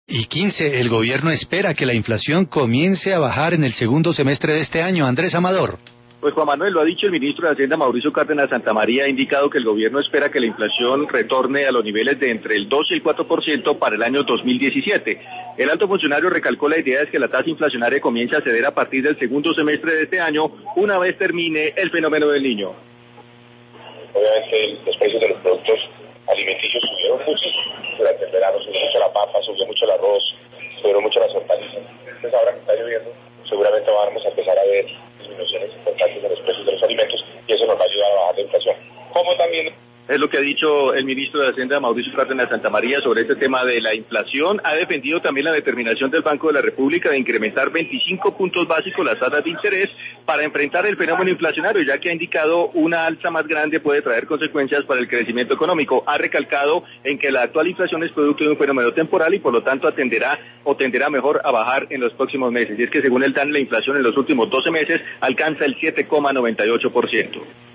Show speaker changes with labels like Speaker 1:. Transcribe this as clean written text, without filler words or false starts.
Speaker 1: Y 15, el gobierno espera que la inflación comience a bajar en el segundo semestre de este año. Andrés Amador.
Speaker 2: Pues Juan Manuel, lo ha dicho el ministro de Hacienda Mauricio Cárdenas Santamaría, ha indicado que el gobierno espera que la inflación retorne a los niveles de entre el 2 y el 4% para el año 2017. El alto funcionario recalcó la idea de que la tasa inflacionaria comience a ceder a partir del segundo semestre de este año, una vez termine el fenómeno del Niño.
Speaker 3: Obviamente los precios de los productos alimenticios subieron mucho, durante el verano subió mucho la papa, subió mucho el arroz, subieron mucho las hortalizas. Entonces ahora que está lloviendo, seguramente vamos a empezar a ver disminuciones importantes en los precios de los alimentos y eso nos va a ayudar a bajar la inflación. Como también
Speaker 2: es lo que ha dicho el ministro de Hacienda Mauricio Cárdenas Santamaría sobre este tema de la inflación. Ha defendido también la determinación del Banco de la República de incrementar 25 puntos básicos las tasas de interés para enfrentar el fenómeno inflacionario, ya que ha indicado una alza más grande puede traer consecuencias para el crecimiento económico. Ha recalcado en que la actual inflación es producto de un fenómeno temporal y por lo tanto tenderá mejor a bajar en los próximos meses. Y es que según el DAN, la inflación en los últimos 12 meses alcanza el 7,98%.